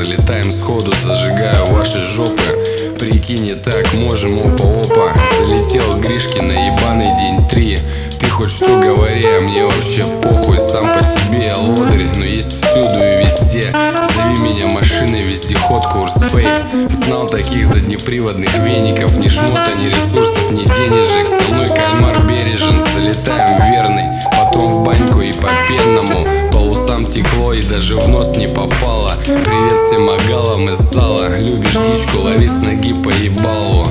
залетаем сходу, зажигаю ваши жопы. Прикинь, и так можем опа-опа. Залетел Гришки на ебаный день 3. Ты хоть что говори, а мне вообще похуй. Сам по себе я лодырь, но есть всюду и везде. Зови меня машиной, вездеход, курс фейк. Знал таких заднеприводных веников. Ни шмота, ни ресурсов, ни денежек. Со мной кальмар бережен, залетаем верный. Потом в баньку и по пенному. По усам текло и даже в нос не попало. Привет всем агалам из зала. Любишь дичку, лови с ноги по ебалу.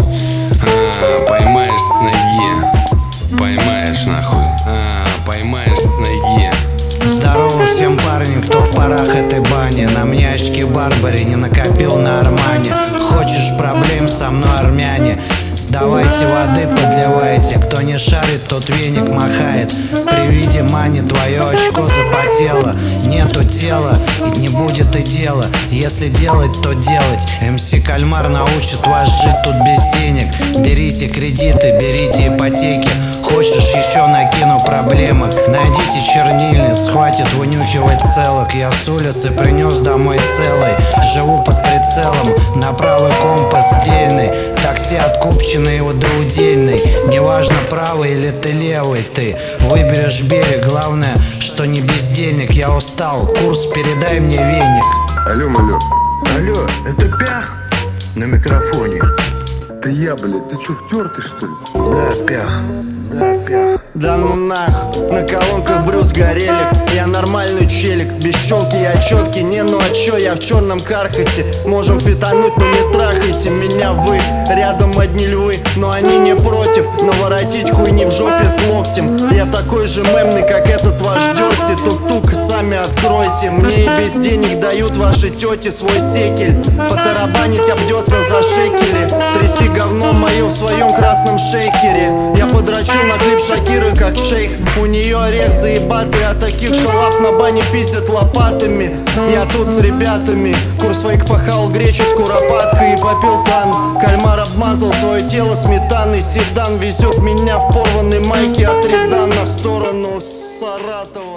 Поймаешь с ноги. Поймаешь нахуй. Поймаешь с ноги. Здорово всем, парни, кто в парах этой бани. На мне очки Барбари, не накопил на Армане. Хочешь проблем со мной, армяне? Давайте воды подливайте. Кто не шарит, тот веник махает. При виде мани твое очко запотело. Нету тела, и не будет и дела. Если делать, то делать. МС Кальмар научит вас жить тут без денег. Берите кредиты, берите ипотеки. Хочешь, еще накину проблемок. Найдите чернильниц, хватит вынюхивать целок. Я с улицы принес домой целый. Живу под прицелом, на правый компас дельный. Такси откупченный у двудельный. Неважно, правый или ты левый, ты выберешь берег. Главное, что не бездельник. Я устал, курс передай мне веник. Алло, малё. Алло, это Пях на микрофоне. Это я, блядь, ты чё, втёртый, что ли? Да, Пях, да, Пях. Да ну нах, на колонках Брюс Горелик. Я нормальный челик, без щелки я четкий. Не, ну а чё, я в черном кархате. Можем фитануть, но не трахайте меня вы. Рядом одни львы, но они не против. Наворотить хуйни в жопе с локтем. Я такой же мемный, как этот ваш дёрти. Тук-тук, сами откройте. Мне и без денег дают ваши тети свой секель. Потарабанить об десна за шекели. Тряси говно мое в своем красном шейкере. Я подрачу на клип Шакиры, как шейх. У нее орех заебатый, а таких шалав на бане пиздят лопатами. Я тут с ребятами. Курс фейк пахал гречу с куропаткой и попил тан. Кальмар обмазал свое тело сметаной. Седан везет меня в порванной майке от Редана в сторону Саратова.